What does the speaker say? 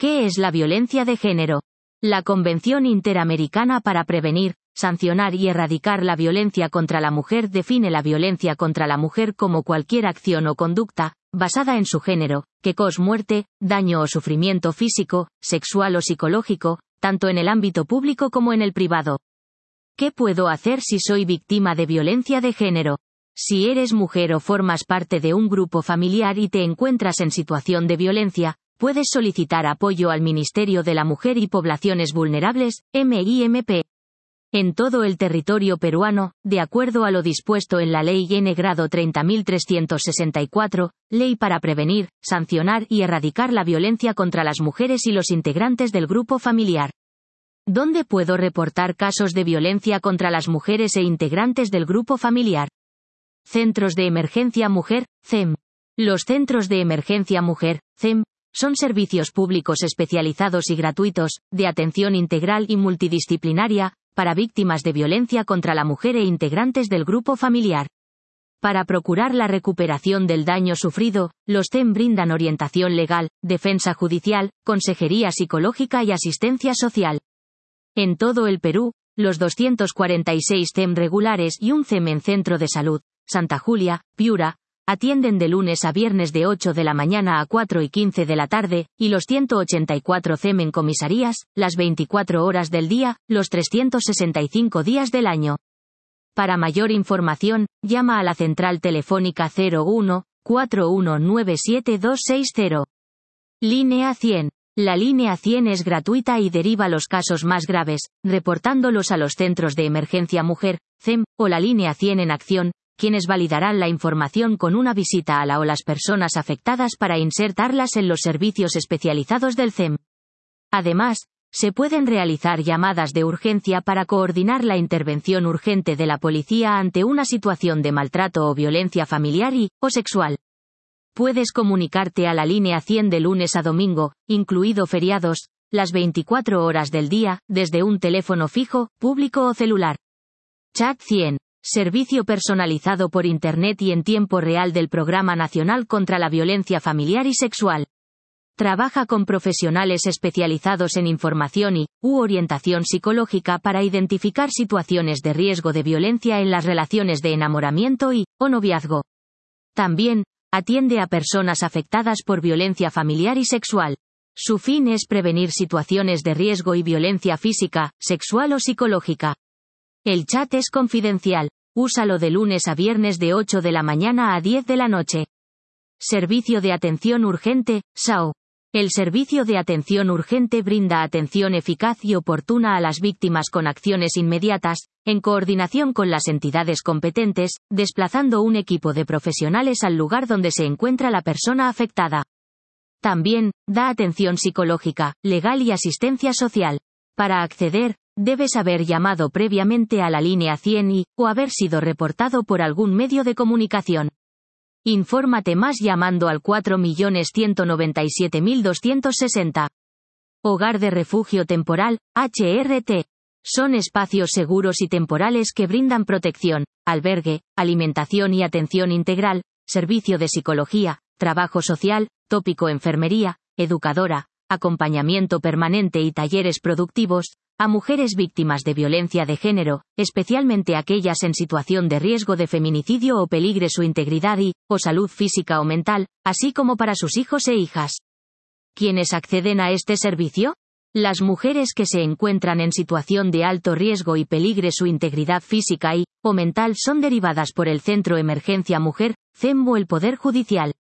¿Qué es la violencia de género? La Convención Interamericana para Prevenir, Sancionar y Erradicar la Violencia contra la Mujer define la violencia contra la mujer como cualquier acción o conducta, basada en su género, que cause muerte, daño o sufrimiento físico, sexual o psicológico, tanto en el ámbito público como en el privado. ¿Qué puedo hacer si soy víctima de violencia de género? Si eres mujer o formas parte de un grupo familiar y te encuentras en situación de violencia, puedes solicitar apoyo al Ministerio de la Mujer y Poblaciones Vulnerables, MIMP. En todo el territorio peruano, de acuerdo a lo dispuesto en la Ley N. Grado 30.364, Ley para Prevenir, Sancionar y Erradicar la Violencia contra las Mujeres y los integrantes del grupo familiar. ¿Dónde puedo reportar casos de violencia contra las mujeres e integrantes del grupo familiar? Centros de Emergencia Mujer, CEM. Los Centros de Emergencia Mujer, CEM, son servicios públicos especializados y gratuitos, de atención integral y multidisciplinaria, para víctimas de violencia contra la mujer e integrantes del grupo familiar. Para procurar la recuperación del daño sufrido, los CEM brindan orientación legal, defensa judicial, consejería psicológica y asistencia social. En todo el Perú, los 246 CEM regulares y un CEM en Centro de Salud, Santa Julia, Piura, atienden de lunes a viernes de 8 de la mañana a 4:15 de la tarde, y los 184 CEM en comisarías, las 24 horas del día, los 365 días del año. Para mayor información, llama a la central telefónica 01-4197-260. Línea 100. La línea 100 es gratuita y deriva los casos más graves, reportándolos a los Centros de Emergencia Mujer, CEM, o la línea 100 en acción, quienes validarán la información con una visita a la o las personas afectadas para insertarlas en los servicios especializados del CEM. Además, se pueden realizar llamadas de urgencia para coordinar la intervención urgente de la policía ante una situación de maltrato o violencia familiar o sexual. Puedes comunicarte a la línea 100 de lunes a domingo, incluido feriados, las 24 horas del día, desde un teléfono fijo, público o celular. Chat 100. Servicio personalizado por Internet y en tiempo real del Programa Nacional contra la Violencia Familiar y Sexual. Trabaja con profesionales especializados en información u orientación psicológica para identificar situaciones de riesgo de violencia en las relaciones de enamoramiento o noviazgo. También, atiende a personas afectadas por violencia familiar y sexual. Su fin es prevenir situaciones de riesgo y violencia física, sexual o psicológica. El chat es confidencial. Úsalo de lunes a viernes de 8 de la mañana a 10 de la noche. Servicio de Atención Urgente, SAO. El Servicio de Atención Urgente brinda atención eficaz y oportuna a las víctimas con acciones inmediatas, en coordinación con las entidades competentes, desplazando un equipo de profesionales al lugar donde se encuentra la persona afectada. También, da atención psicológica, legal y asistencia social. Para acceder, debes haber llamado previamente a la línea 100 o haber sido reportado por algún medio de comunicación. Infórmate más llamando al 4.197.260. Hogar de Refugio Temporal, HRT. Son espacios seguros y temporales que brindan protección, albergue, alimentación y atención integral, servicio de psicología, trabajo social, tópico enfermería, educadora, acompañamiento permanente y talleres productivos, a mujeres víctimas de violencia de género, especialmente aquellas en situación de riesgo de feminicidio o peligre su integridad o salud física o mental, así como para sus hijos e hijas. ¿Quiénes acceden a este servicio? Las mujeres que se encuentran en situación de alto riesgo y peligre su integridad física o mental son derivadas por el Centro Emergencia Mujer, CEM o el Poder Judicial.